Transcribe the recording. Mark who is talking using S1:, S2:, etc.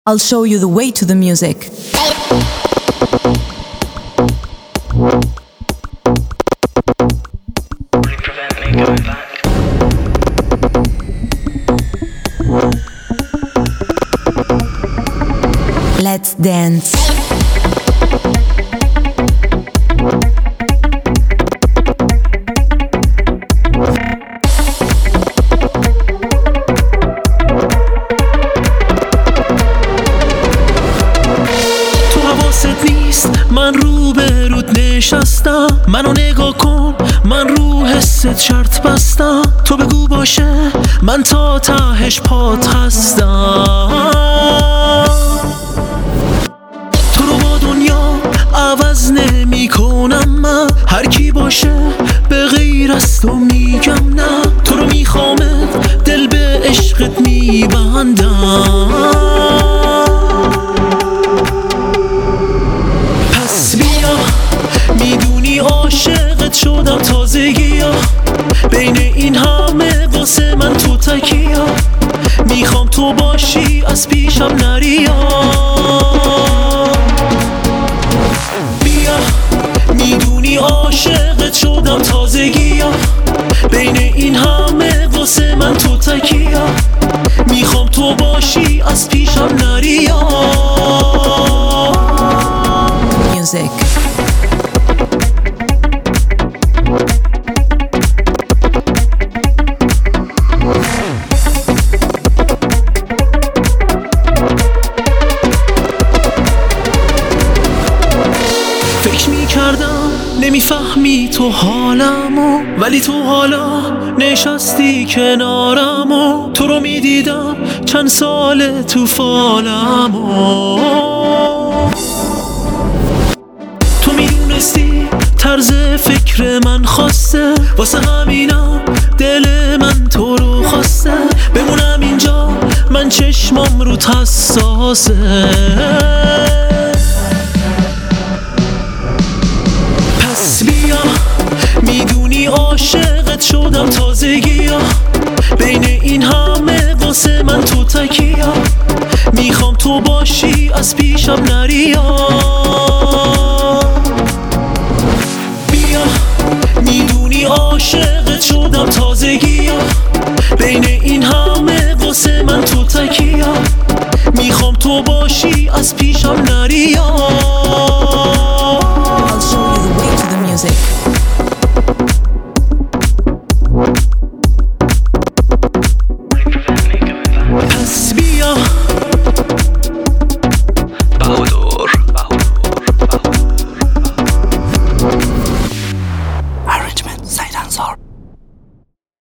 S1: I'll show you the way to the music. Let's dance.
S2: من رو به رود نشستم، منو نگاه کن، من رو حست شرط بستم. تو بگو باشه، من تا تهش پات هستم. تو رو با دنیا عوض نمی کنم من، هر کی باشه به غیر از تو میگم نه. تو رو میخوامت، دل به عشقت میبندم. میدونی عاشقت شدم تازگی ها، بین این همه واسه من تو تکیه. میخوام تو باشی از پیشم نری بیا. میدونی عاشقت شدم تازگی ها، بین این همه واسه من تو تکیه. میخوام تو باشی از پیشم نری
S1: Music.
S2: فکر میکردم نمیفهمی تو حالمو، ولی تو حالا نشستی کنارمو. تو رو میدیدم چند ساله تو فالمو. تو میدونستی طرز فکر من خواسته، واسه همینم دل من تو رو خواسته. بمونم اینجا، من چشمام رو حساسه. پس بیا، میدونی عاشقت شدم تازگی ها، بین این همه واسه من تو تکیه. میخوام تو باشی از پیشم نری بیا. میدونی عاشقت شدم تازگی ها، بین این همه واسه من تو تکیه. میخوام تو باشی از پیشم نری